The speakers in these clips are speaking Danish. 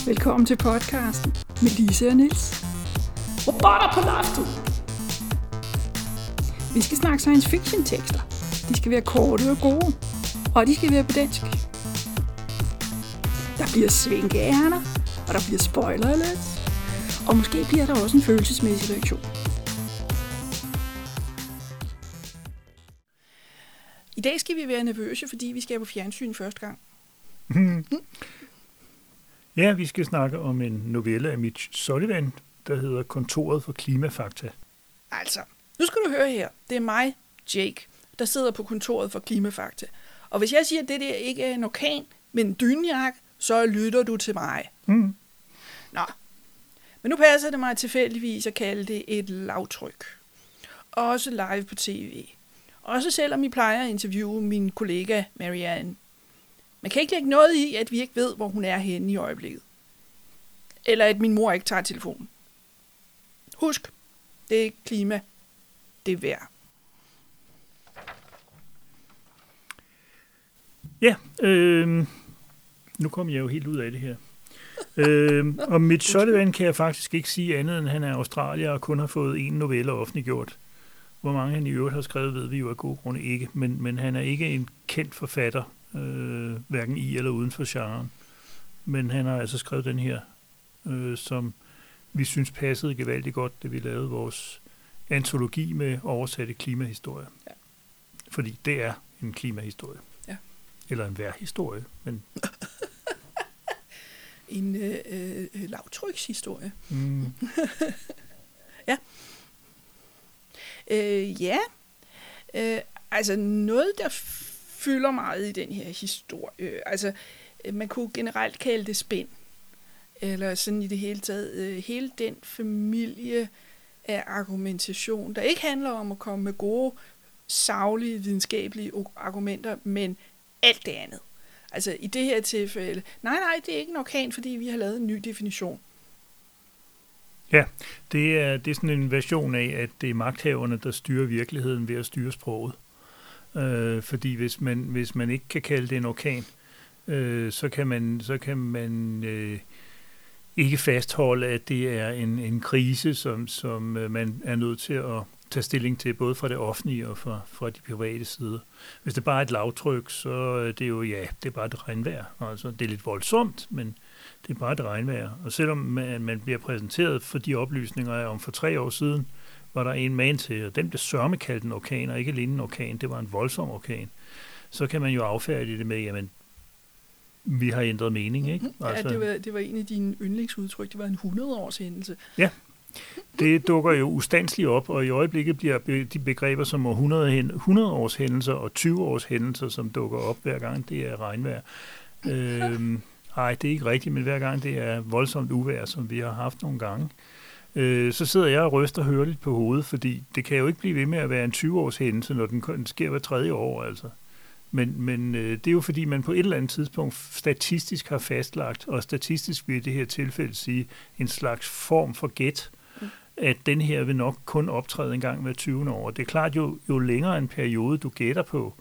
Velkommen til podcasten med Lise og Niels. Robotter på loftet! Vi skal snakke science fiction tekster. De skal være korte og gode, og de skal være på dansk. Der bliver svinkeærner, og der bliver spoiler alert, og måske bliver der også en følelsesmæssig reaktion. I dag skal vi være nervøse, fordi vi skal på fjernsyn første gang. Ja, vi skal snakke om en novelle af Mitch Sullivan, der hedder Kontoret for Klimafakta. Altså, nu skal du høre her. Det er mig, Jake, der sidder på kontoret for Klimafakta. Og hvis jeg siger, at det der ikke er en orkan, men en dynjak, så lytter du til mig. Nå, men nu passer det mig tilfældigvis at kalde det et lavtryk. Også live på tv. Også selvom I plejer at interviewe min kollega Marianne. Man kan ikke lægge noget i, at vi ikke ved, hvor hun er henne i øjeblikket. Eller at min mor ikke tager telefonen. Husk, det er ikke klima, det er vejr. Ja, nu kom jeg jo helt ud af det her. Og Mitch Sullivan kan jeg faktisk ikke sige andet, end han er australier og kun har fået en novelle offentliggjort. Hvor mange han i øvrigt har skrevet, ved vi jo af gode grunde ikke. Men han er ikke en kendt forfatter, hverken i eller uden for genren. Men han har altså skrevet den her, som vi synes passede gevaldigt godt, da vi lavede vores antologi med oversatte klimahistorier. Ja. Fordi det er en klimahistorie. Ja. Eller en vejrhistorie. Men en lavtrykshistorie. Ja. Altså noget, der fylder meget i den her historie. Altså, man kunne generelt kalde det spænd. Eller sådan i det hele taget. Hele den familie af argumentation, der ikke handler om at komme med gode, saglige, videnskabelige argumenter, men alt det andet. Altså i det her tilfælde, nej, det er ikke en orkan, fordi vi har lavet en ny definition. Ja, det er sådan en version af, at det er magthaverne, der styrer virkeligheden ved at styre sproget. Fordi hvis man ikke kan kalde det en orkan, så kan man ikke fastholde, at det er en krise, som man er nødt til at tage stilling til, både fra det offentlige og fra de private sider. Hvis det bare er et lavtryk, så er det jo, det er bare et regnvejr. Altså, det er lidt voldsomt, men det er bare et regnvejr. Og selvom man bliver præsenteret for de oplysninger om for 3 år siden, var der en man til, og den blev sørme kaldt en orkan, og ikke alene en orkan, det var en voldsom orkan. Så kan man jo affærdige det med, jamen, vi har ændret mening, ikke? Altså, det var en af dine yndlingsudtryk, det var en 100-års hændelse. Ja, det dukker jo ustandsligt op, og i øjeblikket bliver de begreber som 100-års hændelser og 20-års hændelser, som dukker op hver gang det er regnvejr. Nej, det er ikke rigtigt, men hver gang det er voldsomt uvejr, som vi har haft nogle gange, så sidder jeg og ryster hørligt på hovedet, fordi det kan jo ikke blive ved med at være en 20-års hændelse, når den sker hver 3. år, altså. Men det er jo fordi, man på et eller andet tidspunkt statistisk har fastlagt, og statistisk vil i det her tilfælde sige en slags form for gæt, at den her vil nok kun optræde en gang hver 20. år. Det er klart, jo længere en periode du gætter på,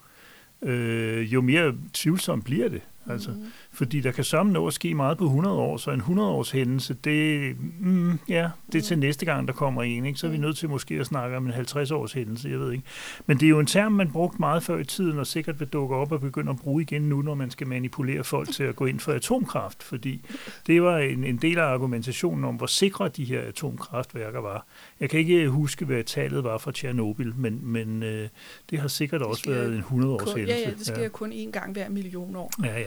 jo mere tvivlsomt bliver det. Altså, fordi der kan sammen nå at ske meget på 100 år, så en 100-års hændelse, det er til næste gang, der kommer en, ikke? Så er vi nødt til måske at snakke om en 50-års hændelse, jeg ved ikke. Men det er jo en term, man brugte meget før i tiden, og sikkert vil dukke op og begynde at bruge igen nu, når man skal manipulere folk til at gå ind for atomkraft, fordi det var en del af argumentationen om, hvor sikre de her atomkraftværker var. Jeg kan ikke huske, hvad tallet var for Tjernobyl, men det har sikkert også været en 100-års hændelse. Ja, det sker kun én gang hver million år. Ja.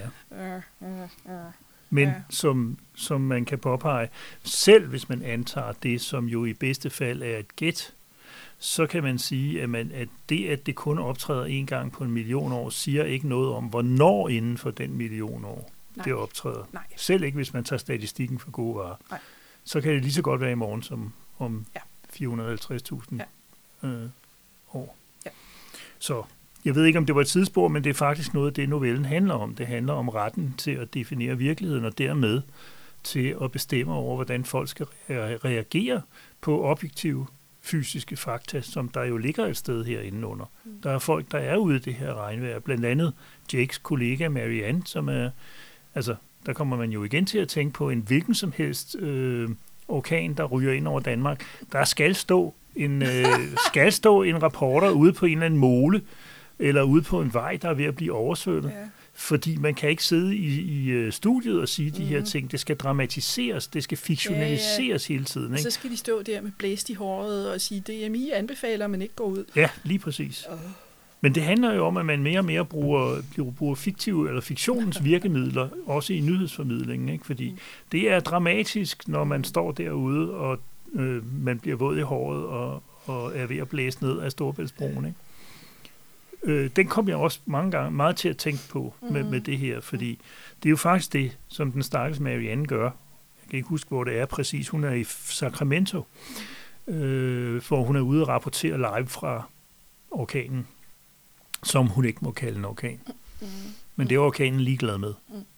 Men som man kan påpege, selv hvis man antager det, som jo i bedste fald er et gæt, så kan man sige, at det kun optræder 1 gang på 1 million år, siger ikke noget om, hvornår inden for den million år det optræder. Nej. Selv ikke, hvis man tager statistikken for gode varer. Nej. Så kan det lige så godt være i morgen som om 450.000 år. Ja. Så jeg ved ikke, om det var et tidsspor, men det er faktisk noget af det, novellen handler om. Det handler om retten til at definere virkeligheden, og dermed til at bestemme over, hvordan folk skal reagere på objektive fysiske fakta, som der jo ligger et sted herinde under. Der er folk, der er ude i det her regnvejr. Blandt andet Jakes kollega Marianne, som er, altså der kommer man jo igen til at tænke på en hvilken som helst orkan, der ryger ind over Danmark. Der skal stå en reporter ude på en eller anden mole, eller ude på en vej, der er ved at blive oversvømmet. Ja. Fordi man kan ikke sidde i studiet og sige de her ting. Det skal dramatiseres, det skal fiktionaliseres hele tiden. Ikke? Og så skal de stå der med blæst i håret og sige, DMI anbefaler, men ikke går ud. Ja, lige præcis. Men det handler jo om, at man mere og mere bruger fiktive eller fiktionens virkemidler, også i nyhedsformidlingen. Ikke? Fordi det er dramatisk, når man står derude, og man bliver våd i håret og er ved at blæse ned af Storebæltsbroen. Ikke? Den kom jeg også mange gange meget til at tænke på med det her, fordi det er jo faktisk det, som den stakkels Marianne gør. Jeg kan ikke huske, hvor det er præcis. Hun er i Sacramento, hvor hun er ude og rapportere live fra orkanen, som hun ikke må kalde en orkan. Men det er orkanen ligeglad med.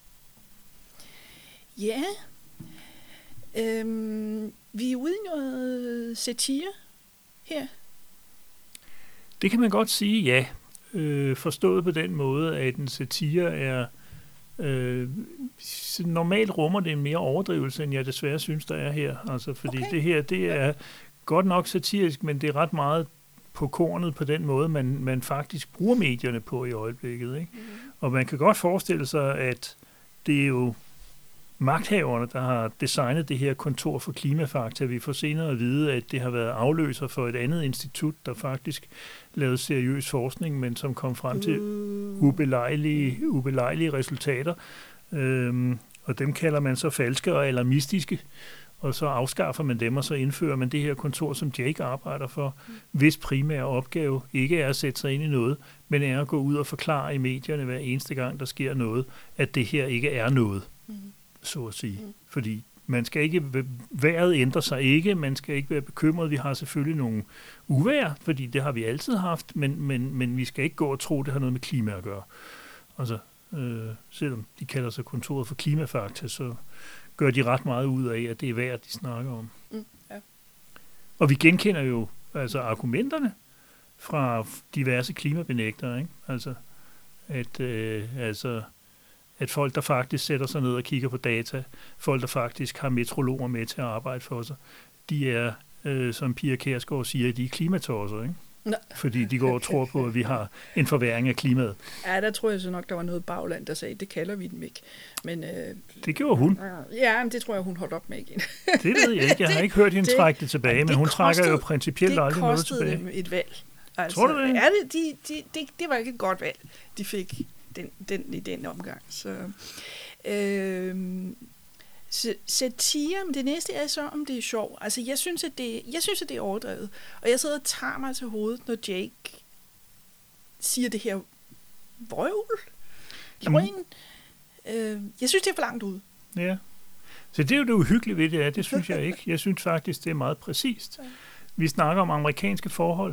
Ja. Vi er ude i noget satire her. Det kan man godt sige, ja. Forstået på den måde, at en satire er normalt rummer det en mere overdrivelse, end jeg desværre synes, der er her. Altså, fordi det her, det er godt nok satirisk, men det er ret meget på kornet på den måde, man faktisk bruger medierne på i øjeblikket. Ikke? Og man kan godt forestille sig, at det er jo magthaverne, der har designet det her kontor for klimafakta. Vi får senere at vide, at det har været afløser for et andet institut, der faktisk lavede seriøs forskning, men som kom frem til ubelejlige resultater. Og dem kalder man så falske og alarmistiske, og så afskaffer man dem, og så indfører man det her kontor, som Jake arbejder for, hvis primære opgave ikke er at sætte sig ind i noget, men er at gå ud og forklare i medierne hver eneste gang, der sker noget, at det her ikke er noget. Så at sige. Fordi man skal ikke, vejret ændrer sig ikke, man skal ikke være bekymret. Vi har selvfølgelig nogle uvejr, fordi det har vi altid haft, men vi skal ikke gå og tro, det har noget med klima at gøre. Altså, selvom de kalder sig kontoret for klimafakta, så gør de ret meget ud af, at det er vejr, de snakker om. Ja. Og vi genkender jo altså argumenterne fra diverse klimabenægtere, ikke? Altså, at folk, der faktisk sætter sig ned og kigger på data, folk, der faktisk har meteorologer med til at arbejde for sig, de er, som Pia Kjærsgaard siger, de er klimatosser, ikke? Nå. Fordi de går og tror på, at vi har en forværring af klimaet. Ja, der tror jeg så nok, der var noget bagland, der sagde, det kalder vi dem ikke. Men, det gjorde hun. Ja, men det tror jeg, hun holdt op med igen. Det ved jeg ikke. Jeg har ikke hørt hende trække det tilbage, men hun trækker jo principielt aldrig noget tilbage. Det kostede dem et valg. Altså, tror du det? Ja, det var ikke et godt valg, de fik i den omgang. Så, satire, men det næste er så, om det er sjov. Altså, jeg synes, at det er overdrevet. Og jeg sidder og tager mig til hovedet, når Jake siger det her vrøvl. Jeg synes, det er for langt ude. Ja. Så det er jo det uhyggelige ved det, det synes jeg ikke. Jeg synes faktisk, det er meget præcist. Vi snakker om amerikanske forhold.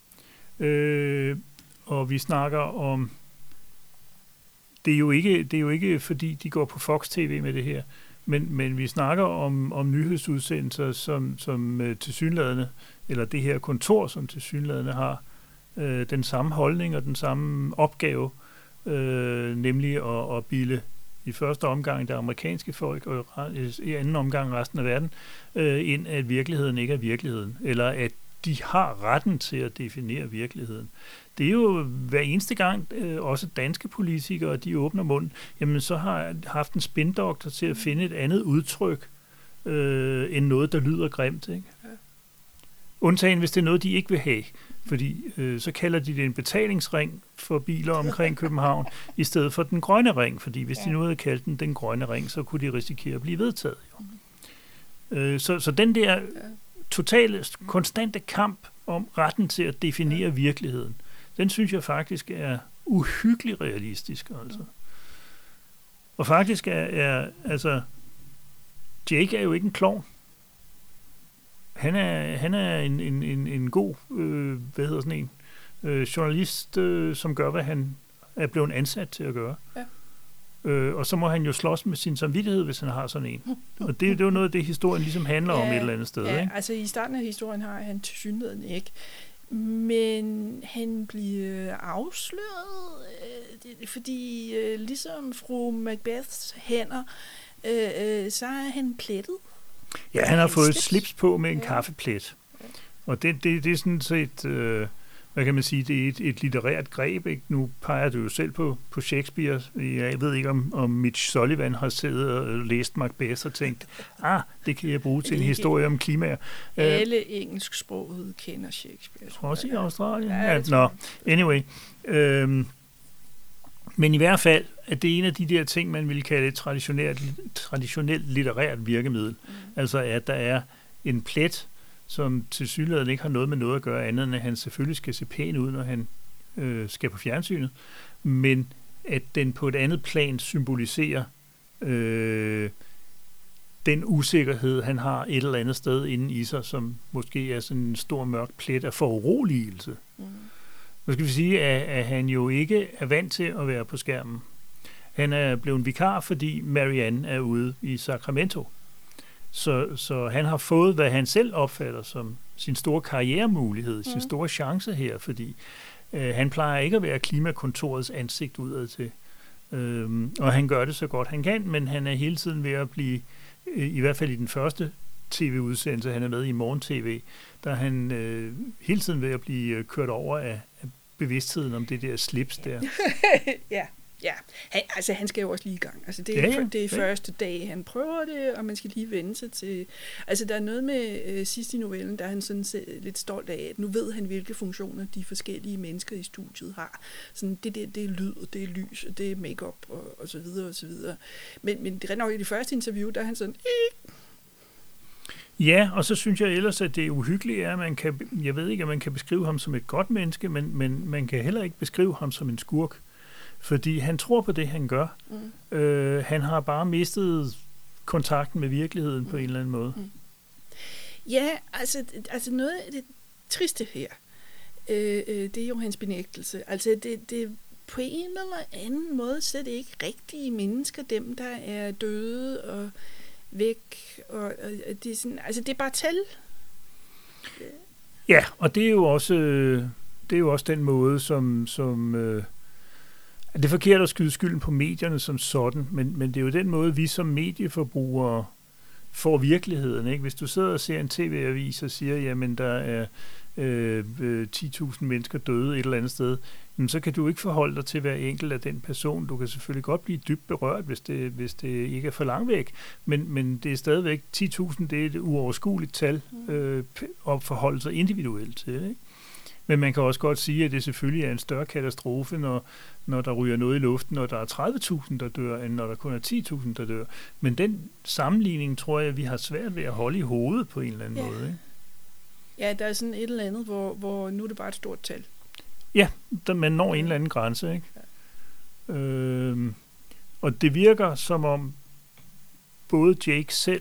Og vi snakker om det er jo ikke fordi de går på Fox TV med det her, men vi snakker om nyhedsudsendelser, som tilsyneladende, eller det her kontor, som tilsyneladende har den samme holdning og den samme opgave, nemlig at bilde i første omgang det amerikanske folk, og i anden omgang resten af verden, ind at virkeligheden ikke er virkeligheden, eller at de har retten til at definere virkeligheden. Det er jo hver eneste gang, også danske politikere, de åbner munden, jamen så har jeg haft en spindoktor til at finde et andet udtryk, end noget, der lyder grimt. Ikke? Ja. Undtagen, hvis det er noget, de ikke vil have. Fordi så kalder de det en betalingsring for biler omkring København, i stedet for den grønne ring. Fordi hvis de nu havde kaldt den grønne ring, så kunne de risikere at blive vedtaget. Jo. Så den der totale, konstante kamp om retten til at definere virkeligheden, den synes jeg faktisk er uhyggelig realistisk. Altså. Og faktisk altså, Jake er jo ikke en klovn. Han er en god, journalist, som gør, hvad han er blevet ansat til at gøre. Ja. Og så må han jo slås med sin samvittighed, hvis han har sådan en. Og det er jo noget af det, historien ligesom handler om et eller andet sted. Ja, ikke? altså i starten af historien har han tilsyneladende ikke Men han bliver afsløret, fordi ligesom fru Macbeths hænder, så er han plettet. Ja, han har fået slips på med en kaffeplet. Og det er sådan set, hvad kan man sige, det er et litterært greb. Ikke? Nu peger du jo selv på Shakespeare. Jeg ved ikke, om Mitch Sullivan har siddet og læst Macbeth og tænkt, det kan jeg bruge til en historie om klimaer. Alle engelsksprogede kender Shakespeare. Også i Australien? Ja, anyway. Men i hvert fald, at det er en af de der ting, man ville kalde et traditionelt litterært virkemiddel. Altså, at der er en plet, som tilsyneladende ikke har noget med noget at gøre andet, end at han selvfølgelig skal se pæn ud, når han skal på fjernsynet, men at den på et andet plan symboliserer den usikkerhed, han har et eller andet sted inde i sig, som måske er sådan en stor mørk plet af foruroligelse. Nu skal vi sige, at han jo ikke er vant til at være på skærmen. Han er blevet vikar, fordi Marianne er ude i Sacramento. Så han har fået, hvad han selv opfatter som sin store karrieremulighed, sin store chance her, fordi han plejer ikke at være klimakontorets ansigt udad til. Og han gør det så godt han kan, men han er hele tiden ved at blive, i hvert fald i den første tv-udsendelse, han er med i Morgen-TV, der er han hele tiden ved at blive kørt over af bevidstheden om det der slips der. Ja, han skal jo også lige i gang. Altså, det er første dag, han prøver det, og man skal lige vende sig til... Altså, der er noget med sidst i novellen, der er han sådan lidt stolt af, at nu ved han, hvilke funktioner de forskellige mennesker i studiet har. Sådan, det er lyd, og det er lys, og det er make-up, og så videre, og så videre. Men det er nok i det første interview, der er han sådan... Ja, og så synes jeg ellers, at det uhyggelige er, at man kan... Jeg ved ikke, at man kan beskrive ham som et godt menneske, men man kan heller ikke beskrive ham som en skurk. Fordi han tror på det, han gør. Han har bare mistet kontakten med virkeligheden på en eller anden måde. Ja, altså noget af det triste her, det er jo hans benægtelse. Altså det på en eller anden måde, så er det ikke rigtige mennesker, dem der er døde og væk. Og det er sådan, altså det er bare tal. Ja, og det er jo også den måde, som det er forkert at skyde skylden på medierne som sådan, men det er jo den måde, vi som medieforbrugere får virkeligheden. Ikke? Hvis du sidder og ser en tv-avis og siger, jamen der er 10.000 mennesker døde et eller andet sted, så kan du ikke forholde dig til hver enkelt af den person. Du kan selvfølgelig godt blive dybt berørt, hvis det ikke er for langt væk, men det er stadigvæk 10.000, det er et uoverskueligt tal at forholde sig individuelt til. Ikke? Men man kan også godt sige, at det selvfølgelig er en større katastrofe, når der ryger noget i luften, når der er 30.000, der dør, end når der kun er 10.000, der dør. Men den sammenligning, tror jeg, vi har svært ved at holde i hovedet på en eller anden måde. Ikke? Ja, der er sådan et eller andet, hvor nu er det bare et stort tal. Ja, man når en eller anden grænse. Ikke? Ja. Og det virker som om både Jake selv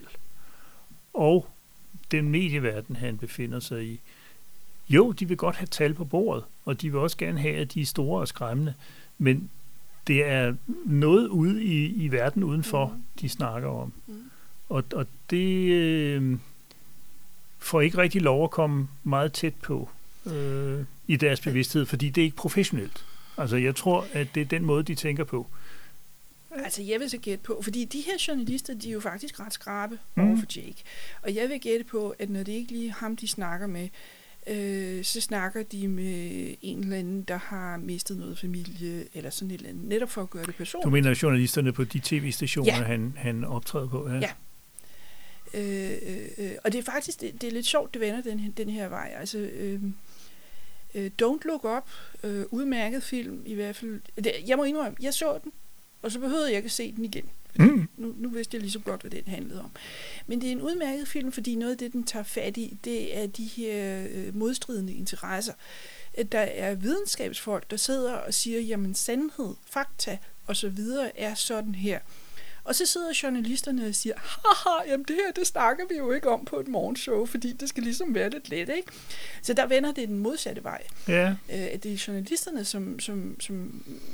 og den medieverden, han befinder sig i, jo, de vil godt have tal på bordet, og de vil også gerne have, at de er store og skræmmende, men det er noget ude i verden udenfor, de snakker om. Og det får ikke rigtig lov at komme meget tæt på i deres bevidsthed, fordi det er ikke professionelt. Altså, jeg tror, at det er den måde, de tænker på. Altså, jeg vil så gætte på, fordi de her journalister, de er jo faktisk ret skrabe over for Jake. Og jeg vil gætte på, at når det ikke lige ham, de snakker med, så snakker de med en eller anden, der har mistet noget familie, eller sådan et eller andet, netop for at gøre det personligt. Du mener journalisterne på de tv-stationer, han optræder på? Ja. Og det er faktisk, det er lidt sjovt, det vender den her vej. Altså, Don't Look Up, udmærket film i hvert fald. Jeg må indrømme, jeg så den, og så behøvede jeg ikke at se den igen. Nu vidste jeg ligesom godt, hvad den handlede om. Men det er en udmærket film, fordi noget af det, den tager fat i, det er de her modstridende interesser. Der er videnskabsfolk, der sidder og siger, jamen sandhed, fakta osv. er sådan her. Og så sidder journalisterne og siger, haha, jamen det her, det snakker vi jo ikke om på et morgenshow, fordi det skal ligesom være lidt let, ikke? Så der vender det den modsatte vej. Ja. Det er journalisterne, som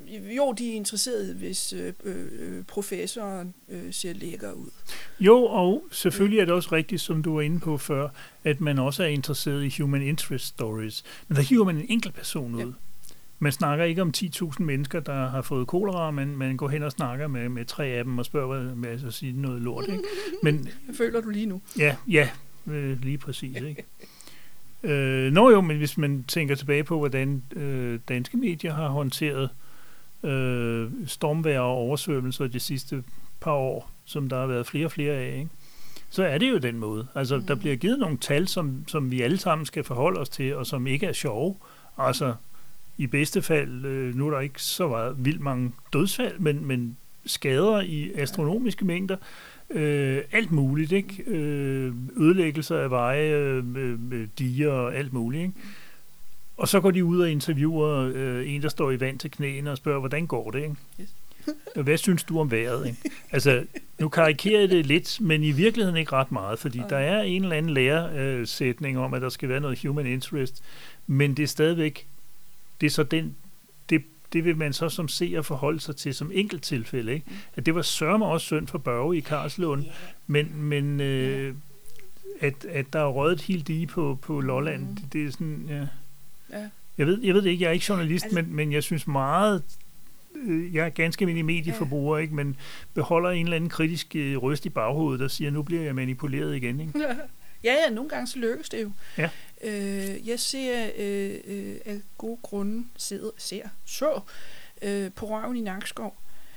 jo, de er interesserede, hvis professoren ser lækker ud. Jo, og selvfølgelig er det også rigtigt, som du var inde på før, at man også er interesseret i human interest stories. Men der hiver man en enkelt person ud. Ja. Man snakker ikke om 10.000 mennesker, der har fået kolera, men man går hen og snakker med 3 af dem og spørger, hvad jeg sige noget lort. Ikke? Men, hvad føler du lige nu? Ja, lige præcis. Ikke? Men hvis man tænker tilbage på, hvordan danske medier har håndteret stormvejr og oversvømmelser de sidste par år, som der har været flere og flere af, ikke? Så er det jo den måde. Altså, der bliver givet nogle tal, som vi alle sammen skal forholde os til, og som ikke er sjove. Altså, i bedste fald, nu er der ikke så vildt mange dødsfald, men skader i astronomiske mængder. Alt muligt, ikke? Ødelæggelser af veje, diger og alt muligt, ikke? Og så går de ud og interviewer en, der står i vand til knæene og spørger, hvordan går det, ikke? Yes. Hvad synes du om vejret, ikke? Altså, nu karikerer jeg det lidt, men i virkeligheden ikke ret meget, fordi der er en eller anden læresætning om, at der skal være noget human interest, men det er stadigvæk, det er så det vil man så som seer forholde sig til som enkelt tilfælde, ikke? At det var sørme også synd for Børge i Karlslund, men at der er røget helt dige på Lolland, det er sådan, ja. Jeg ved det ikke, jeg er ikke journalist, altså, men jeg synes meget, jeg er ganske almindelig medieforbruger, ikke, men beholder en eller anden kritisk røst i baghovedet, der siger, nu bliver jeg manipuleret igen, ikke? Ja, nogle gange så lykkes det jo. Ja. Jeg ser af gode grunde så på røven i Nakskov.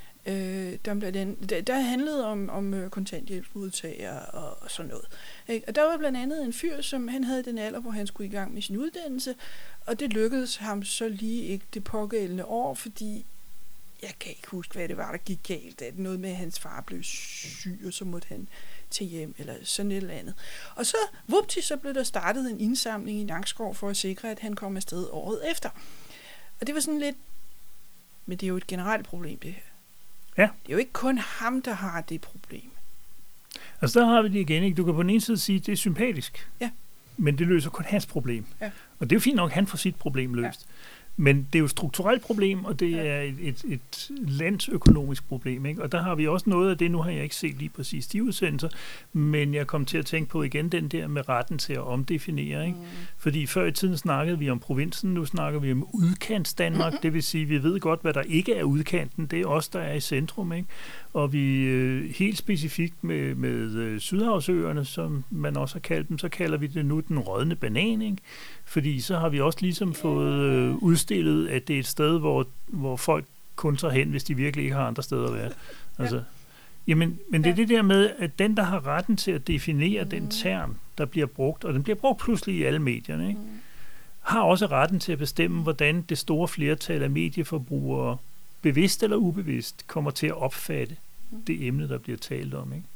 Der handlede om kontanthjælpsmodtagere og sådan noget. Og der var blandt andet en fyr, som han havde den alder, hvor han skulle i gang med sin uddannelse, og det lykkedes ham så lige ikke det pågældende år, fordi jeg kan ikke huske, hvad det var, der gik galt. Det er noget med, at hans far blev syg, og så måtte han til hjem, eller sådan et eller andet. Og så, så blev der startet en indsamling i Nakskov for at sikre, at han kom afsted året efter. Og det var sådan lidt, men det er jo et generelt problem, det her. Ja. Det er jo ikke kun ham, der har det problem. Altså, der har vi det igen, ikke? Du kan på den ene side sige, at det er sympatisk. Ja. Men det løser kun hans problem. Ja. Og det er jo fint nok, at han får sit problem løst. Ja. Men det er jo et strukturelt problem, og det er et landsøkonomisk problem, ikke? Og der har vi også noget af det, nu har jeg ikke set lige præcis de udsendelser, men jeg kom til at tænke på igen den der med retten til at omdefinere, ikke? Fordi før i tiden snakkede vi om provinsen, nu snakker vi om udkants Danmark, det vil sige, vi ved godt, hvad der ikke er udkanten, det er os, der er i centrum, ikke? Og vi helt specifikt med Sydhavsøerne, som man også har kaldt dem, så kalder vi det nu den rådne banan, ikke? Fordi så har vi også ligesom fået udstillet, at det er et sted, hvor folk kun tager hen, hvis de virkelig ikke har andre steder at være. Altså, men det er det der med, at den, der har retten til at definere den term, der bliver brugt, og den bliver brugt pludselig i alle medierne, ikke? Har også retten til at bestemme, hvordan det store flertal af medieforbrugere, bevidst eller ubevidst, kommer til at opfatte det emne, der bliver talt om, ikke?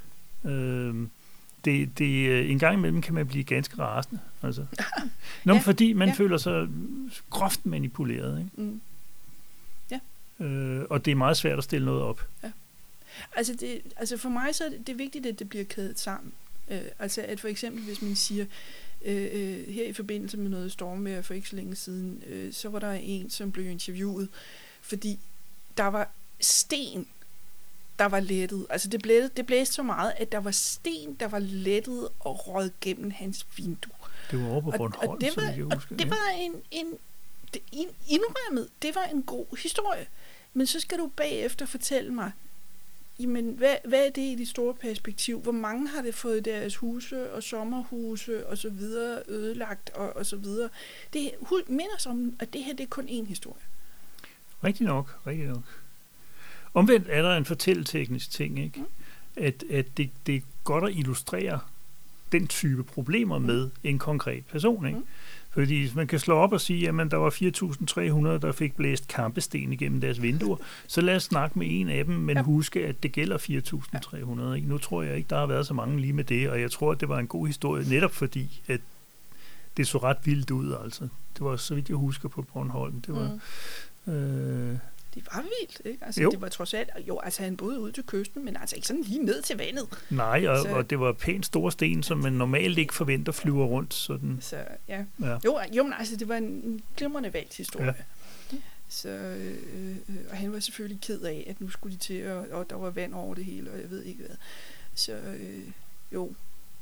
En gang imellem kan man blive ganske rasende. Altså. Fordi man føler sig groft manipuleret. Ikke? Og det er meget svært at stille noget op. Ja. Altså for mig så er det vigtigt, at det bliver kædet sammen. Altså at for eksempel, hvis man siger, her i forbindelse med noget stormvejr for ikke så længe siden, så var der en, som blev interviewet, fordi der var sten, der var lettet. Altså det blæste så meget, at der var sten, der var lettet og rød gennem hans vindue. Det var over på Bornholm, og det var indrømmet, det var en god historie. Men så skal du bagefter fortælle mig, jamen, hvad er det i det store perspektiv? Hvor mange har det fået deres huse og sommerhuse og så videre ødelagt og så videre? Det minder sig om, at det her, det er kun én historie. Rigtig nok. Omvendt er der en fortælleteknisk ting, ikke? At det er godt at illustrere den type problemer med en konkret person, ikke? Fordi man kan slå op og sige, at der var 4.300, der fik blæst kampesten igennem deres vinduer, så lad os snakke med en af dem, men huske, at det gælder 4.300. Ikke? Nu tror jeg ikke, der har været så mange lige med det, og jeg tror, at det var en god historie, netop fordi, at det så ret vildt ud, altså. Det var, så vidt jeg husker, på Bornholm. Det var... Det var vildt, ikke? Altså, det var trods alt... Jo, altså han boede ud til kysten, men altså ikke sådan lige ned til vandet. Nej, og det var pænt store sten, som man normalt ikke forventer flyver rundt. Sådan. Så, ja. Jo, men altså, det var en glimrende valgt historie. Ja. Så, og han var selvfølgelig ked af, at nu skulle de til, og der var vand over det hele, og jeg ved ikke hvad. Så jo.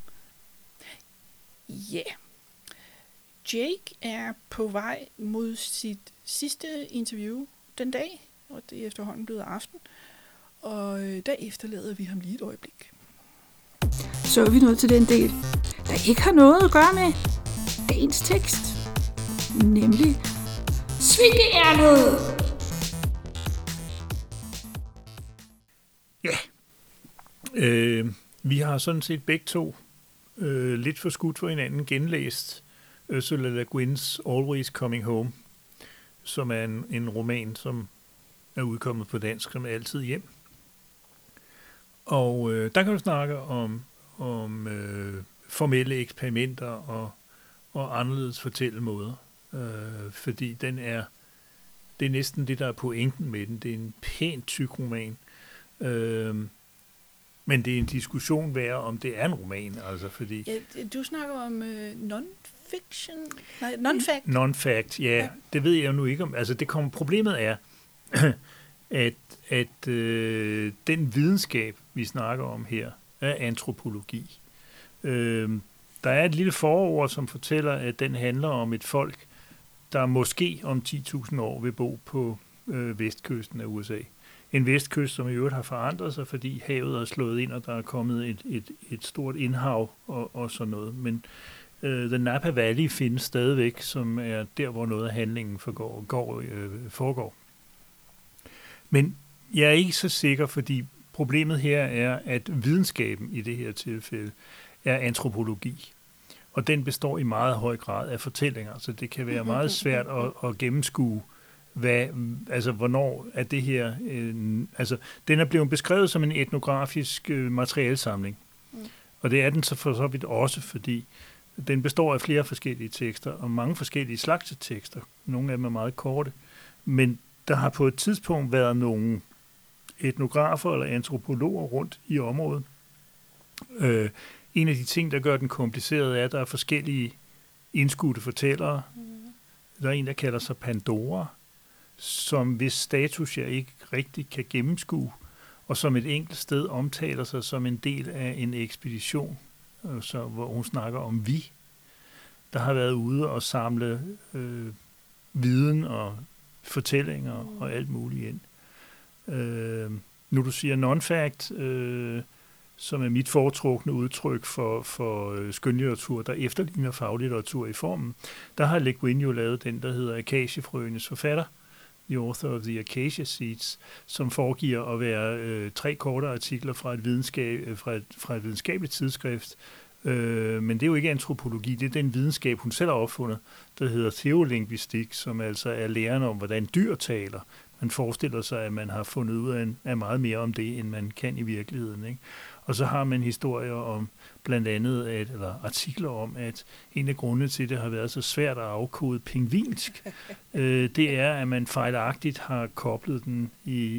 Ja. Yeah. Jake er på vej mod sit sidste interview den dag, og det er efterhånden blevet aften. Og der efterlader vi ham lige et øjeblik. Så er vi nået til den del, der ikke har noget at gøre med dagens tekst. Nemlig svinkeærnet. Ja. Vi har sådan set begge to lidt for skudt for hinanden genlæst Ursula Le Guin's Always Coming Home, som er en roman, som er udkommet på dansk, som altid hjem. Og der kan du snakke om formelle eksperimenter og anderledes fortællemåder, fordi det er næsten det, der er pointen med den. Det er en pænt tyk roman, men det er en diskussion værd, om det er en roman, altså fordi... Ja, du snakker om non-fiction? Nej, non-fact. Non-fact, ja. Det ved jeg jo nu ikke om. Altså, problemet er, at den videnskab, vi snakker om her, er antropologi. Der er et lille forord, som fortæller, at den handler om et folk, der måske om 10.000 år vil bo på vestkysten af USA. En vestkyst, som i øvrigt har forandret sig, fordi havet er slået ind, og der er kommet et stort indhav og sådan noget. Men The Napa Valley findes stadigvæk, som er der, hvor noget af handlingen foregår. Men jeg er ikke så sikker, fordi problemet her er, at videnskaben i det her tilfælde er antropologi. Og den består i meget høj grad af fortællinger, så det kan være meget svært at gennemskue, hvornår er det her... den er blevet beskrevet som en etnografisk materialesamling. Og det er den for så vidt også, fordi den består af flere forskellige tekster, og mange forskellige slags tekster. Nogle af dem er meget korte. Men der har på et tidspunkt været nogle etnografer eller antropologer rundt i området. En af de ting, der gør den kompliceret, er, at der er forskellige indskudte fortællere. Der er en, der kalder sig Pandora, som hvis status jeg ikke rigtig kan gennemskue, og som et enkelt sted omtaler sig som en del af en ekspedition, hvor hun snakker om vi, der har været ude og samle viden og fortællinger og alt muligt ind. Nu du siger non-fact, som er mit foretrukne udtryk for skønlitteratur, der efterligner faglitteratur i formen, der har Le Guin jo lavet den, der hedder Akaciefrøenes forfatter, The Author of the Acacia Seeds, som foregiver at være 3 korte artikler fra et videnskabeligt tidsskrift. Men det er jo ikke antropologi, det er den videnskab, hun selv har opfundet, der hedder teolingvistik, som altså er læren om, hvordan dyr taler. Man forestiller sig, at man har fundet ud af meget mere om det, end man kan i virkeligheden, ikke? Og så har man historier om blandt andet, eller artikler om, at en af grundene til, at det har været så svært at afkode pingvinsk, det er, at man fejlagtigt har koblet den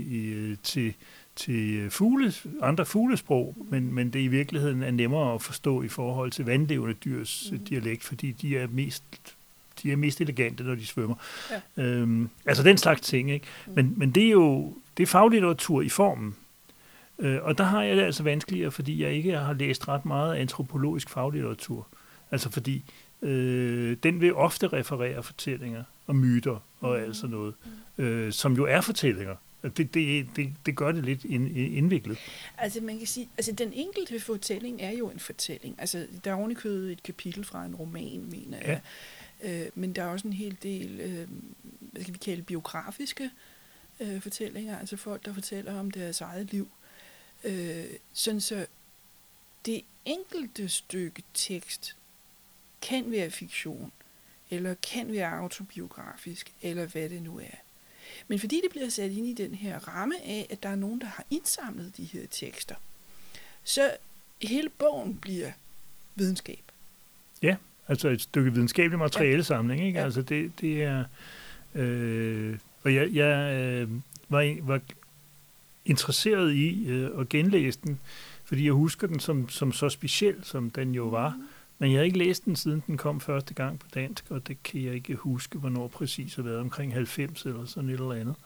til andre fuglesprog, men det i virkeligheden er nemmere at forstå i forhold til vandlevende dyrs dialekt, fordi de er mest elegante, når de svømmer. Ja. Den slags ting, ikke? Men det er faglitteratur i formen. Og der har jeg det altså vanskeligere, fordi jeg ikke har læst ret meget antropologisk faglitteratur. Altså fordi den vil ofte referere fortællinger og myter og alt sådan noget, som jo er fortællinger. Det gør det lidt indviklet. Altså man kan sige, den enkelte fortælling er jo en fortælling. Altså der er ovenikøbet et kapitel fra en roman, mener jeg. Men der er også en hel del, hvad skal vi kalde, biografiske fortællinger, altså folk, der fortæller om deres eget liv. Sådan så det enkelte stykke tekst kan være fiktion, eller kan være autobiografisk, eller hvad det nu er. Men fordi det bliver sat ind i den her ramme af, at der er nogen, der har indsamlet de her tekster, så hele bogen bliver videnskab. Ja, altså et stykke videnskabelig materialesamling, ikke? Ja. Altså det er... og jeg var interesseret i at genlæse den, fordi jeg husker den som så speciel, som den jo var, Men jeg har ikke læst den, siden den kom første gang på dansk, og det kan jeg ikke huske, hvornår præcis har været, omkring 90 eller sådan et eller andet.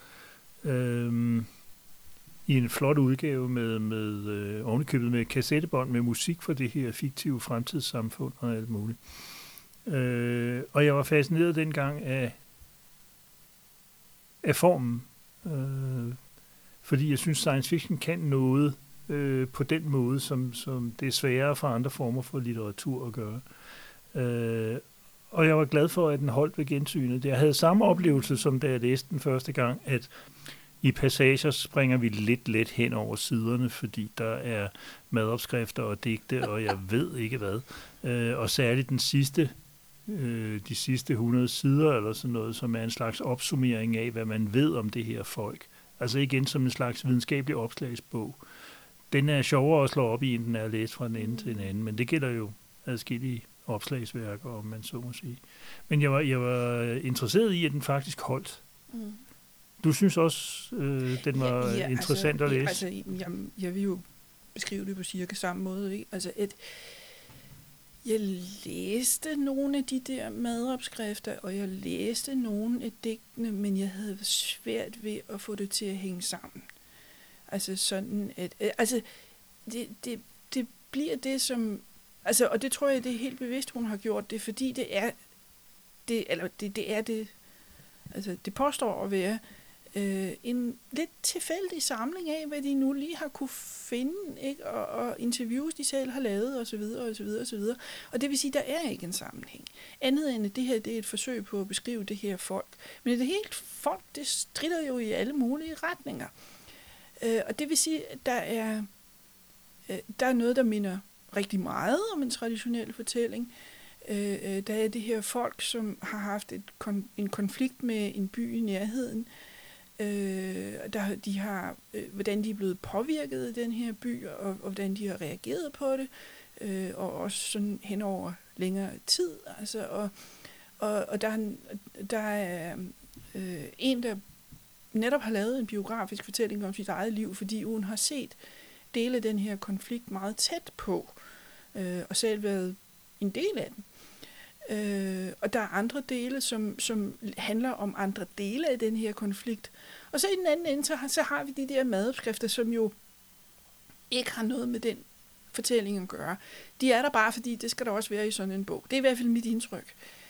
I en flot udgave med ovenikøbet med kassettebånd med musik for det her fiktive fremtidssamfund og alt muligt. Og jeg var fascineret dengang af formen, fordi jeg synes, science fiction kan noget på den måde, som det er sværere for andre former for litteratur at gøre. Og jeg var glad for, at den holdt ved gensynet. Jeg havde samme oplevelse, som da jeg læste den første gang, at i passager springer vi lidt let hen over siderne, fordi der er madopskrifter og digte, og jeg ved ikke hvad. Og særligt de sidste 100 sider, eller sådan noget, som er en slags opsummering af, hvad man ved om det her folk. Altså igen som en slags videnskabelig opslagsbog. Den er sjovere at slå op i, end den er at læse fra den ende til den anden, men det gælder jo adskillige opslagsværker, om man så må sige. Men jeg var interesseret i, at den faktisk holdt. Mm. Du synes også, den var interessant at læse? Altså, jeg vil jo beskrive det på cirka samme måde. Ikke? Altså, jeg læste nogle af de der madopskrifter, og jeg læste nogle af digtene, men jeg havde svært ved at få det til at hænge sammen. Altså sådan, at det bliver det, som... Altså, og det tror jeg, det er helt bevidst, hun har gjort det, fordi det er det, altså det påstår at være en lidt tilfældig samling af, hvad de nu lige har kunne finde, ikke? Og interviews, de selv har lavet, og så videre, og så videre, og så videre. Og det vil sige, der er ikke en sammenhæng. Andet end, at det her, det er et forsøg på at beskrive det her folk. Men det helt folk, det strider jo i alle mulige retninger. Og det vil sige, at der er noget, der minder rigtig meget om en traditionel fortælling. Der er det her folk, som har haft en konflikt med en by i nærheden. De har, hvordan de er blevet påvirket af den her by, og hvordan de har reageret på det, og også sådan hen over længere tid. Altså, og der er en, der netop har lavet en biografisk fortælling om sit eget liv, fordi hun har set dele af den her konflikt meget tæt på, og selv været en del af den. Og der er andre dele, som handler om andre dele af den her konflikt. Og så i den anden ende, så har vi de der madopskrifter, som jo ikke har noget med den fortælling at gøre. De er der bare, fordi det skal der også være i sådan en bog. Det er i hvert fald mit indtryk.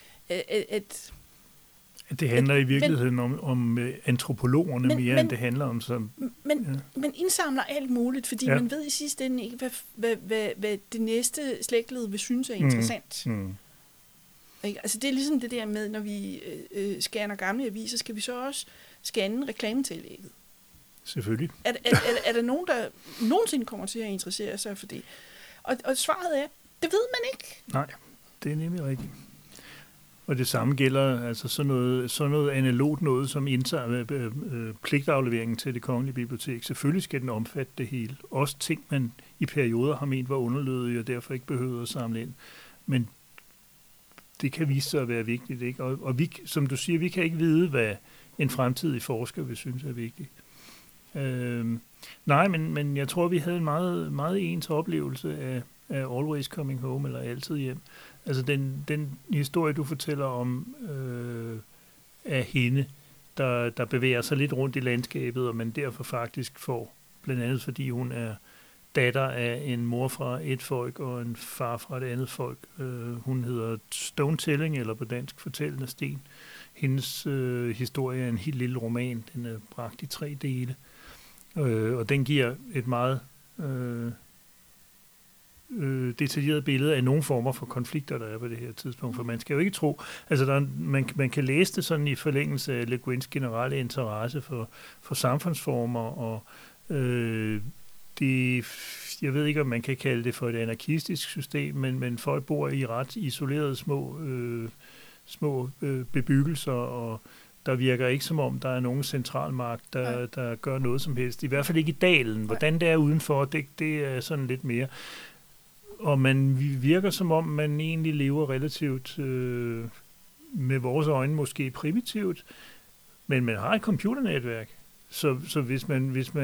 Det handler i virkeligheden om antropologerne mere, end det handler om sådan... Men indsamler alt muligt, fordi man ved i sidste ende ikke, hvad det næste slægtled vil synes er interessant. Altså det er ligesom det der med, når vi scanner gamle aviser, skal vi så også scanne reklametillægget. Selvfølgelig. Er der nogen, der nogensinde kommer til at interessere sig for det? Og svaret er, det ved man ikke. Nej, det er nemlig rigtigt. Og det samme gælder altså sådan noget analogt noget, som pligtafleveringen til Det Kongelige Bibliotek. Selvfølgelig skal den omfatte det hele. Også ting, man i perioder har ment var underlødige og derfor ikke behøvede at samle ind. Men det kan vise sig at være vigtigt, ikke? Og vi, som du siger, vi kan ikke vide, hvad en fremtidig forsker vil synes er vigtigt. Nej, men jeg tror, vi havde en meget, meget ens oplevelse af Always Coming Home, eller Altid Hjem. Altså den historie, du fortæller om af hende, der bevæger sig lidt rundt i landskabet, og man derfor faktisk får, blandt andet fordi hun er datter af en mor fra et folk og en far fra et andet folk. Hun hedder Stone Telling, eller på dansk Fortællende Sten. Hendes historie er en helt lille roman. Den er bragt i 3 dele. Og den giver et meget detaljeret billede af nogle former for konflikter, der er på det her tidspunkt. For man skal jo ikke tro... Altså, man kan læse det sådan i forlængelse af Le Guins generelle interesse for samfundsformer, og jeg ved ikke, om man kan kalde det for et anarkistisk system, men folk bor i ret isolerede små bebyggelser, og der virker ikke som om, der er nogen centralmagt, der gør noget som helst. I hvert fald ikke i dalen. Hvordan det er udenfor, det er sådan lidt mere. Og man virker som om, man egentlig lever relativt med vores øjne måske primitivt, men man har et computernetværk. Så hvis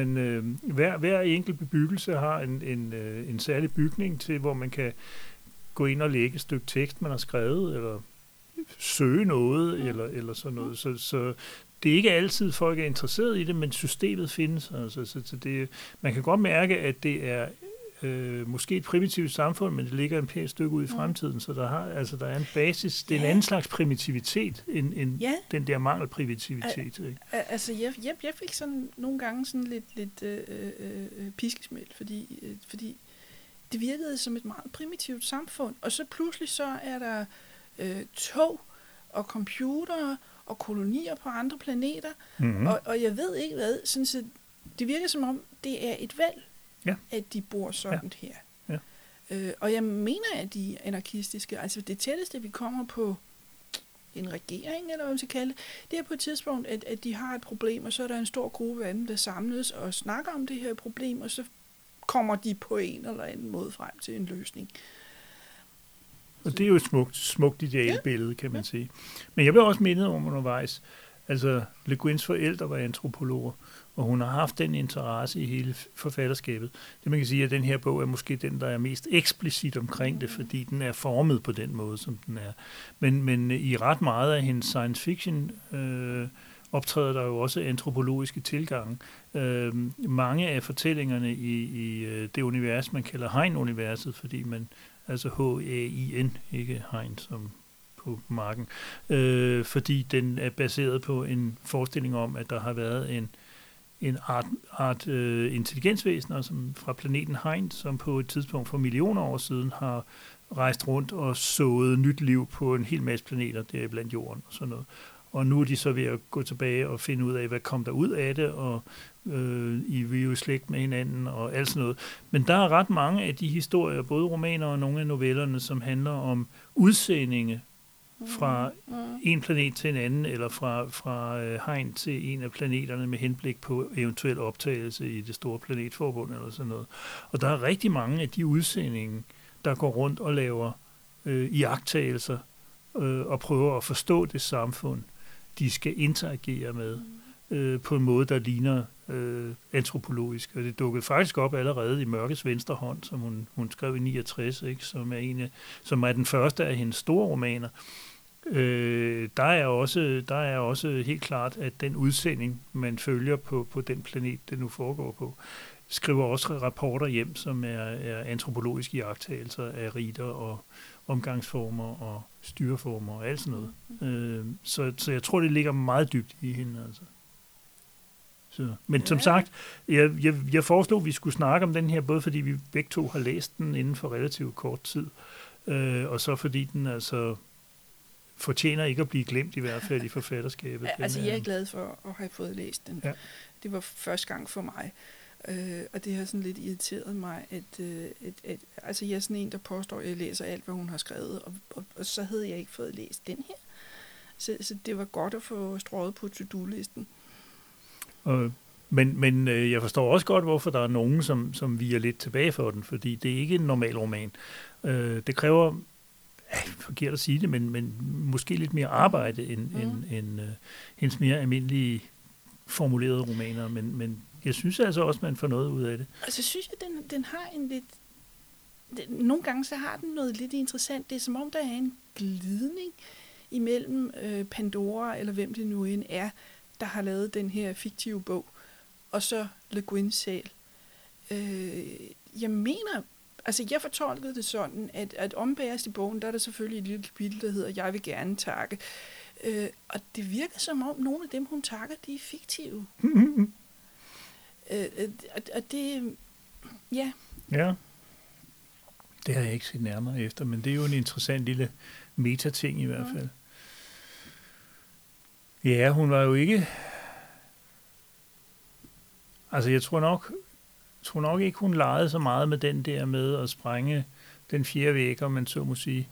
man hver enkelt bebyggelse har en særlig bygning til, hvor man kan gå ind og lægge et stykke tekst, man har skrevet, eller søge noget, eller sådan noget. Så det er ikke altid, folk er interesseret i det, men systemet findes. Altså, så det, man kan godt mærke, at det er måske et primitivt samfund, men det ligger en pænt stykke ud i fremtiden, så der er en basis. Det er en anden slags primitivitet, end den der mangelprimitivitet. Ikke? Altså, jeg fik sådan nogle gange sådan lidt piskesmæld, fordi det virkede som et meget primitivt samfund, og så pludselig så er der tog og computere og kolonier på andre planeter, og jeg ved ikke hvad, sådan så det virker som om, det er et valg, at de bor sådan her. Ja. Og jeg mener, at de er anarkistiske. Altså det tætteste, vi kommer på en regering, eller hvad man skal kalde det, det er på et tidspunkt, at de har et problem, og så er der en stor gruppe af dem, der samles og snakker om det her problem, og så kommer de på en eller anden måde frem til en løsning. Og det er jo et smukt idealbillede, kan man sige. Men jeg vil også minde om undervejs, altså Le Guins forældre var antropologer, og hun har haft den interesse i hele forfatterskabet. Det man kan sige, at den her bog er måske den, der er mest eksplicit omkring det, fordi den er formet på den måde, som den er. Men i ret meget af hendes science fiction optræder der jo også antropologiske tilgange. Mange af fortællingerne i det univers, man kalder Hein-universet, fordi man, altså H-A-I-N, ikke Hein som på marken, fordi den er baseret på en forestilling om, at der har været en art intelligensvæsener som fra planeten Hein, som på et tidspunkt for millioner år siden har rejst rundt og sået nyt liv på en hel masse planeter, deriblandt jorden og sådan noget. Og nu er de så ved at gå tilbage og finde ud af, hvad kom der ud af det, og I vil jo slægt med hinanden og alt sådan noget. Men der er ret mange af de historier, både romaner og nogle af novellerne, som handler om udsendinge fra en planet til en anden, eller fra Hein til en af planeterne med henblik på eventuel optagelse i det store planetforbund eller sådan noget. Og der er rigtig mange af de udsendinger, der går rundt og laver iagttagelser og prøver at forstå det samfund, de skal interagere med på en måde, der ligner antropologisk. Og det dukkede faktisk op allerede i Mørkets venstre hånd, som hun skrev i 69, ikke? Som er den første af hendes store romaner. Der er også helt klart, at den udsending, man følger på den planet, det nu foregår på, skriver også rapporter hjem, som er antropologiske iagttagelser af riter og omgangsformer og styreformer og alt sådan noget. Så jeg tror, det ligger meget dybt i hende. Altså. Men som sagt, jeg foreslog, at vi skulle snakke om den her, både fordi vi begge to har læst den inden for relativt kort tid, og så fordi den altså fortjener ikke at blive glemt, i hvert fald i forfatterskabet. Altså, jeg er glad for at have fået læst den. Ja. Det var første gang for mig. Og det har sådan lidt irriteret mig, at altså jeg er sådan en, der påstår, at jeg læser alt, hvad hun har skrevet, og så havde jeg ikke fået læst den her. Så det var godt at få strøget på to-do-listen. Men jeg forstår også godt, hvorfor der er nogen, som viger lidt tilbage for den, fordi det er ikke en normal roman. Det kræver, forkert at sige det, men måske lidt mere arbejde end hendes mere almindelige formulerede romaner, men jeg synes altså også, man får noget ud af det. Altså synes jeg, den har en lidt... Nogle gange så har den noget lidt interessant. Det er som om, der er en glidning imellem Pandora, eller hvem det nu end er, der har lavet den her fiktive bog, og så Le Guin selv. Jeg mener... Altså, jeg fortolkede det sådan, at ombærest i bogen, der er der selvfølgelig et lille kapitel, der hedder, jeg vil gerne takke. Og det virker som om, nogle af dem, hun takker, de er fiktive. Og det... Ja. Ja. Det har jeg ikke set nærmere efter, men det er jo en interessant lille metating i hvert fald. Ja, hun var jo ikke... Altså, jeg tror nok ikke, hun legede så meget med den der med at sprænge den fjerde væg, om man så må sige,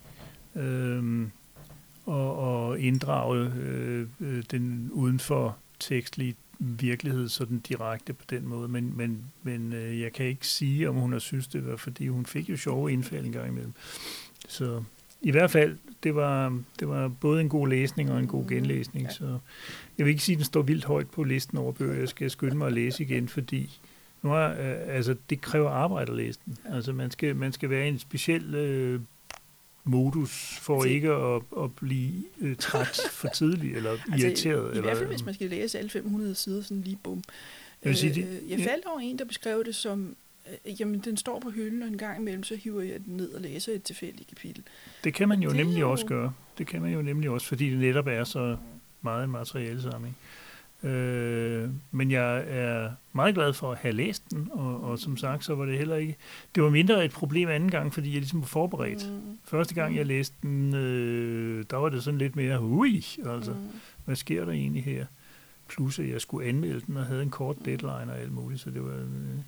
og inddrage den udenfor tekstlige virkelighed sådan direkte på den måde. Men jeg kan ikke sige, om hun har synes det var, fordi hun fik jo sjove indfald en gang imellem. Så i hvert fald, det var både en god læsning og en god genlæsning. Ja. Så jeg vil ikke sige, at den står vildt højt på listen over bøger. Jeg skal skynde mig at læse igen, fordi nu altså, det kræver arbejde at læse den. Altså, man skal være i en speciel modus for ikke at blive træt for tidligt, eller irriteret. I hvert fald, hvis man skal læse alle 500 sider, sådan lige bum. Jeg faldt over en, der beskrev det som, jamen den står på hylden, og en gang imellem, så hiver jeg den ned og læser et tilfældigt kapitel. Det kan man jo nemlig også gøre. Det kan man jo nemlig også, fordi det netop er så meget en materialesamling. Men jeg er meget glad for at have læst den, og som sagt, så var det heller ikke... Det var mindre et problem anden gang, fordi jeg ligesom var forberedt. Første gang, jeg læste den, der var det sådan lidt mere, altså, hvad sker der egentlig her? Plus, at jeg skulle anmelde den, og havde en kort deadline og alt muligt, så det var...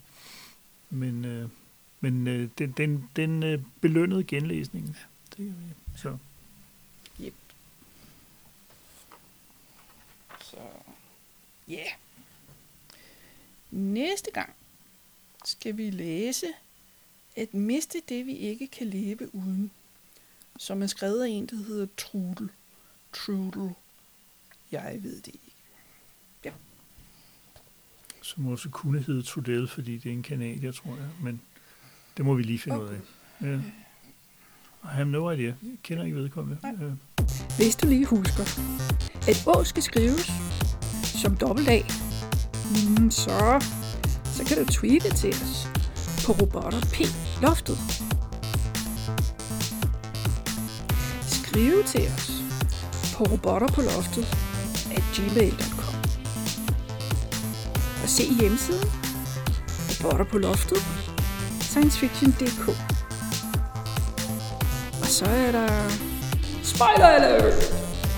Men den belønnede genlæsningen. Det, så. Yep. Så... Ja. Yeah. Næste gang skal vi læse At miste det, vi ikke kan leve uden, som er skrevet af en, der hedder Trudel. Jeg ved det ikke. Ja. Som også kunne hedde Trudel, fordi det er en kanadier, tror jeg. Men det må vi lige finde ud af. Ja. I have no idea. Jeg kender ikke vedkommende. Ja. Hvis du lige husker, at Å skal skrives som dobbelt A, så kan du tweete til os på robotter P Loftet. Skrive til os på robotterpåloftet@gmail.com og se hjemmesiden Robotter på Loftet sciencefiction.dk. Og så er der Spoiler alert!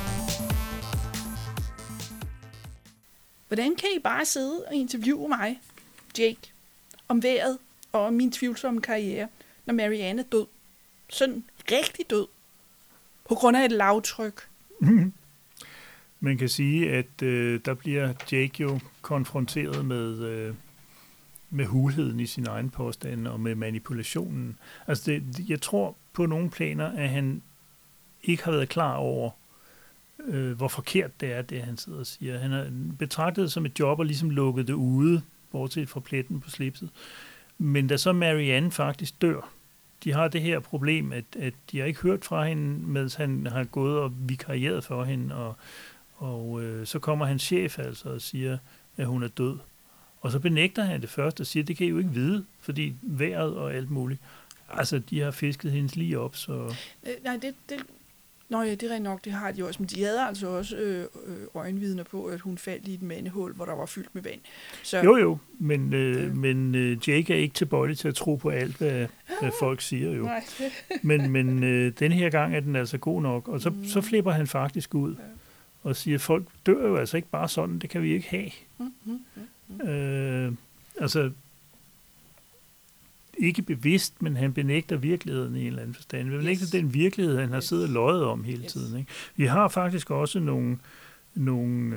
Hvordan kan I bare sidde og interviewe mig, Jake, om vejret og om min tvivlsomme karriere, når Marianne er død? Sådan rigtig død. På grund af et lavtryk. Man kan sige, at der bliver Jake jo konfronteret med hulheden i sin egen påstand og med manipulationen. Altså jeg tror på nogle planer, at han ikke har været klar over, hvor forkert det er, det han sidder og siger. Han har betragtet det som et job og ligesom lukket det ude, bortset fra pletten på slipset. Men da så Marianne faktisk dør, de har det her problem, at de har ikke hørt fra hende, mens han har gået og vikarieret for hende, og så kommer hans chef altså og siger, at hun er død. Og så benægter han det først og siger, det kan I jo ikke vide, fordi vejret og alt muligt. Altså, de har fisket hendes lige op, så... Nej, det er rigtig nok, det har de også. Men de havde altså også øjenvidner på, at hun faldt i et mandehul, hvor der var fyldt med vand. Så, jo, men Jake er ikke tilbøjelig til at tro på alt, hvad folk siger jo. men den her gang er den altså god nok, og så flipper han faktisk ud og siger, folk dør jo altså ikke bare sådan, det kan vi ikke have. Altså... ikke bevidst, men han benægter virkeligheden i en eller anden forstand. Vi benægter den virkelighed, han har siddet og løjet om hele tiden. Ikke? Vi har faktisk også nogle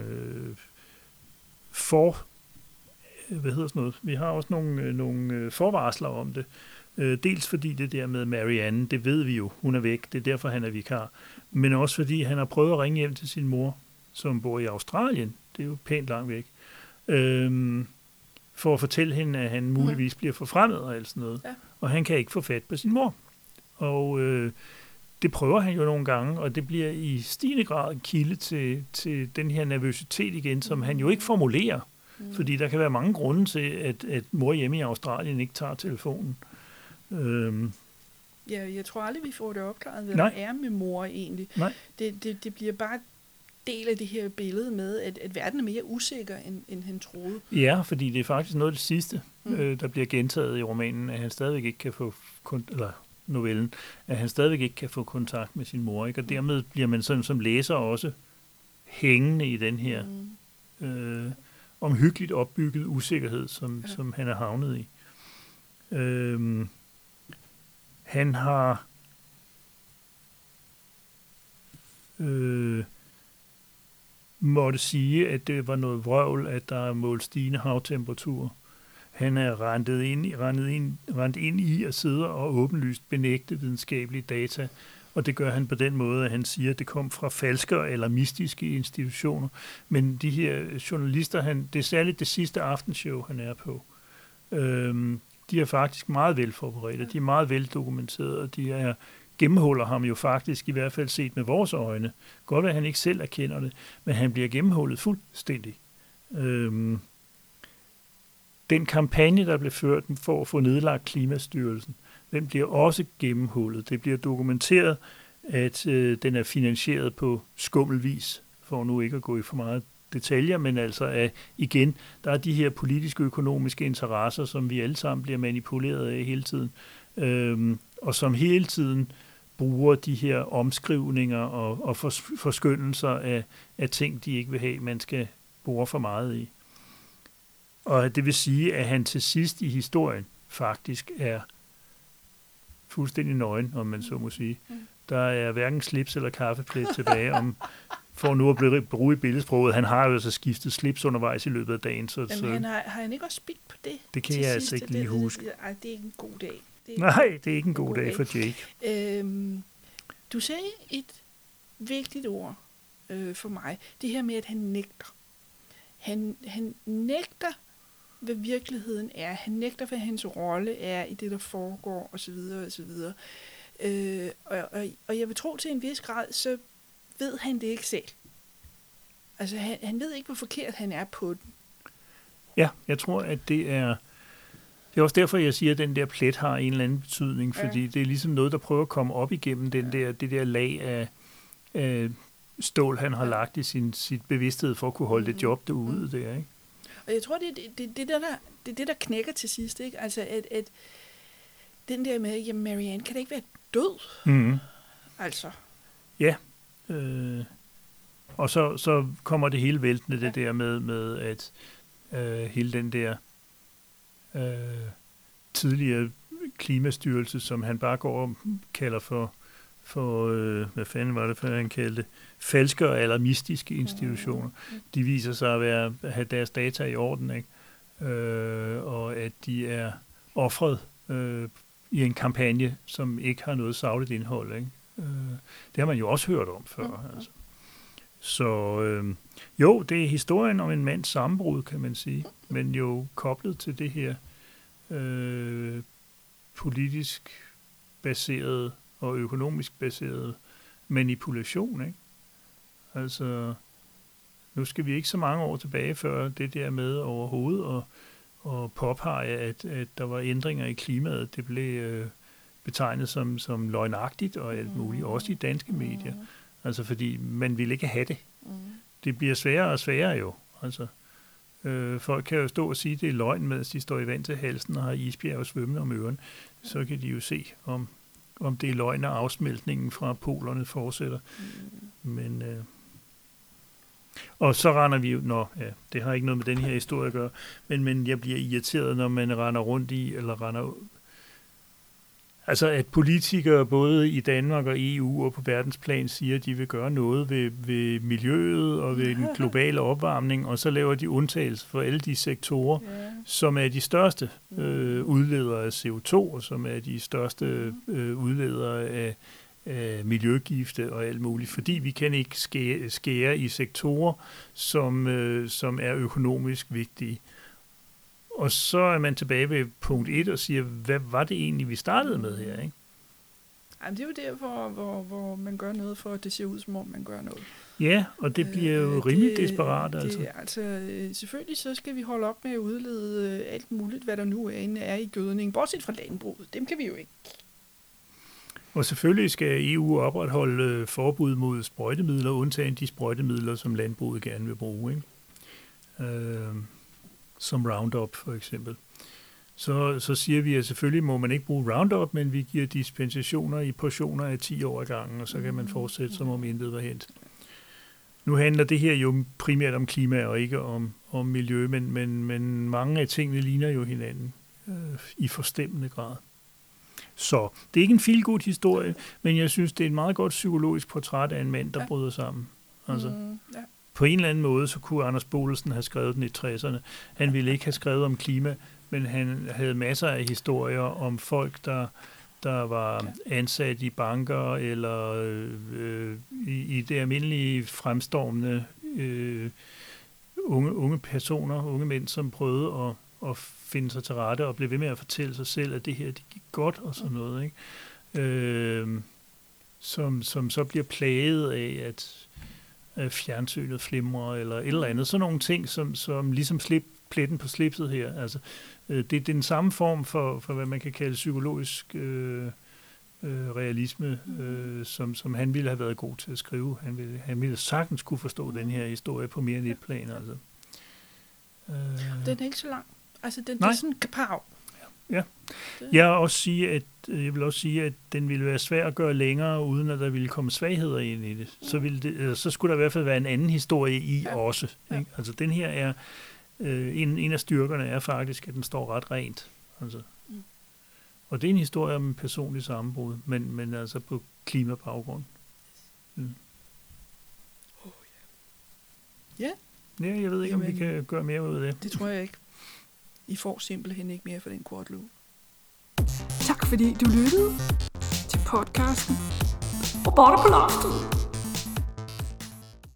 vi har også nogle forvarsler om det. Dels fordi det der med Marianne, det ved vi jo, hun er væk, det er derfor, han er vikar. Men også fordi han har prøvet at ringe hjem til sin mor, som bor i Australien. Det er jo pænt langt væk. For at fortælle hende, at han muligvis bliver forfremmet og alt sådan noget. Ja. Og han kan ikke få fat på sin mor. Og det prøver han jo nogle gange, og det bliver i stigende grad en kilde til den her nervøsitet igen, som han jo ikke formulerer. Fordi der kan være mange grunde til, at mor hjemme i Australien ikke tager telefonen. Ja, jeg tror aldrig, vi får det opklaret, hvad der er med mor egentlig. Nej. Det bliver bare del af det her billede med, at verden er mere usikker, end han troede. Ja, fordi det er faktisk noget af det sidste, der bliver gentaget i romanen, at han stadigvæk ikke kan få novellen, at han stadigvæk ikke kan få kontakt med sin mor, ikke? Og dermed bliver man sådan som læser også hængende i den her omhyggeligt opbygget usikkerhed, som han er havnet i. Han har måtte sige, at det var noget vrøvl, at der er målt stigende havtemperatur. Han er rendt ind i at sidde og åbenlyst benægte videnskabelige data, og det gør han på den måde, at han siger, at det kom fra falske eller mystiske institutioner. Men de her journalister, det er særligt det sidste aftenshow, han er på, de er faktisk meget velforberedte, de er meget veldokumenterede, og de er gennemhuller ham jo faktisk, i hvert fald set med vores øjne. Godt være, at han ikke selv erkender det, men han bliver gennemhullet fuldstændig. Den kampagne, der blev ført for at få nedlagt Klimastyrelsen, den bliver også gennemhullet. Det bliver dokumenteret, at den er finansieret på skummelvis, for nu ikke at gå i for meget detaljer, men altså at igen, der er de her politiske økonomiske interesser, som vi alle sammen bliver manipuleret af hele tiden, og som hele tiden bruger de her omskrivninger og forskyndelser af ting, de ikke vil have, man skal bore for meget i. Og det vil sige, at han til sidst i historien faktisk er fuldstændig nøgen, om man så må sige. Der er hverken slips eller kaffeplet tilbage, for nu at bruge i billedsproget. Han har jo altså skiftet slips undervejs i løbet af dagen. Men har han ikke også spildt på det? Det kan jeg altså ikke lige huske. Det er ikke en god dag. Nej, det er ikke en god dag for Jake. Du sagde et vigtigt ord for mig. Det her med, at han nægter. Han nægter, hvad virkeligheden er. Han nægter, hvad hans rolle er i det, der foregår, osv. osv. Og jeg vil tro til en vis grad, så ved han det ikke selv. Altså, han ved ikke, hvor forkert han er på den. Ja, jeg tror, at det er også derfor, jeg siger, at den der plet har en eller anden betydning, fordi det er ligesom noget, der prøver at komme op igennem det der lag af stål, han har lagt i sit bevidsthed for at kunne holde det job derude der, ikke? Og jeg tror, det er det, der knækker til sidst, ikke? Altså, at den der med, jamen Marianne, kan det ikke være død? Mm-hmm. Altså. Ja. Og så kommer det hele væltende, det der med at hele den der tidligere klimastyrelse, som han bare går og kalder for hvad fanden var det, for han kaldte falske og alarmistiske institutioner. De viser sig at have deres data i orden, ikke? Og at de er offret i en kampagne, som ikke har noget sagligt indhold, ikke? Det har man jo også hørt om før. Altså. Så jo, det er historien om en mands sammenbrud, kan man sige, men jo koblet til det her politisk baserede og økonomisk baseret manipulation, ikke? Altså, nu skal vi ikke så mange år tilbage før det der med overhovedet og påpege, at der var ændringer i klimaet. Det blev betegnet som løgnagtigt og alt muligt, også i danske medier. Altså, fordi man ville ikke have det. Det bliver sværere og sværere jo. Altså, folk kan jo stå og sige, at det er løgn, mens de står i vand til halsen og har isbjerg og svømmende om ørerne. Så kan de jo se, om det er løgn, og afsmeltningen fra polerne fortsætter. Men og så render vi jo, det har ikke noget med den her historie at gøre, men jeg bliver irriteret, når man render rundt i, eller render. Altså, at politikere både i Danmark og EU og på verdensplan siger, at de vil gøre noget ved miljøet og ved den globale opvarmning, og så laver de undtagelser for alle de sektorer, som er de største udledere af CO2, og som er de største udledere af miljøgifte og alt muligt, fordi vi kan ikke skære i sektorer, som er økonomisk vigtige. Og så er man tilbage ved punkt 1 og siger, hvad var det egentlig, vi startede med her, ikke? Jamen, det er jo der, hvor man gør noget for, at det ser ud, som om man gør noget. Ja, og det bliver jo rimelig desperat, altså. Selvfølgelig så skal vi holde op med at udlede alt muligt, hvad der nu er i gødning, bortset fra landbruget. Dem kan vi jo ikke. Og selvfølgelig skal EU opretholde forbud mod sprøjtemidler, undtagen de sprøjtemidler, som landbruget gerne vil bruge, ikke? Som Roundup for eksempel. Så siger vi, at selvfølgelig må man ikke bruge Roundup, men vi giver dispensationer i portioner af 10 år ad gangen, og så kan man fortsætte, som om intet var hent. Nu handler det her jo primært om klima og ikke om miljø, men mange af tingene ligner jo hinanden i forstemmende grad. Så det er ikke en feel-good historie, men jeg synes, det er et meget godt psykologisk portræt af en mand, der bryder sammen. Altså. På en eller anden måde, så kunne Anders Bodelsen have skrevet den i 60'erne. Han ville ikke have skrevet om klima, men han havde masser af historier om folk, der var ansat i banker, eller i det almindelige fremstormende unge personer, unge mænd, som prøvede at finde sig til rette og blev ved med at fortælle sig selv, at det her, det gik godt og sådan noget, ikke? som så bliver plaget af, at fjernsynet flimrer, eller et eller andet. Sådan nogle ting, som ligesom pletten på slipset her. Altså, det er den samme form for hvad man kan kalde psykologisk realisme, som han ville have været god til at skrive. Han ville sagtens kunne forstå den her historie på mere end et plan. Altså. Den er ikke så lang. Altså, det er sådan en kapav. Ja. Jeg vil også sige, at den ville være svær at gøre længere, uden at der ville komme svagheder ind i det. Så skulle der i hvert fald være en anden historie i også. Ikke? Altså, den her er en af styrkerne er faktisk, at den står ret rent. Altså. Og det er en historie om en personlig sammenbrud, men altså på klimabaggrund. Ja, jeg ved ikke, om vi kan gøre mere ud af det. Det tror jeg ikke. I får simpelthen ikke mere for den kortløb. Tak fordi du lyttede til podcasten Robotter på loftet.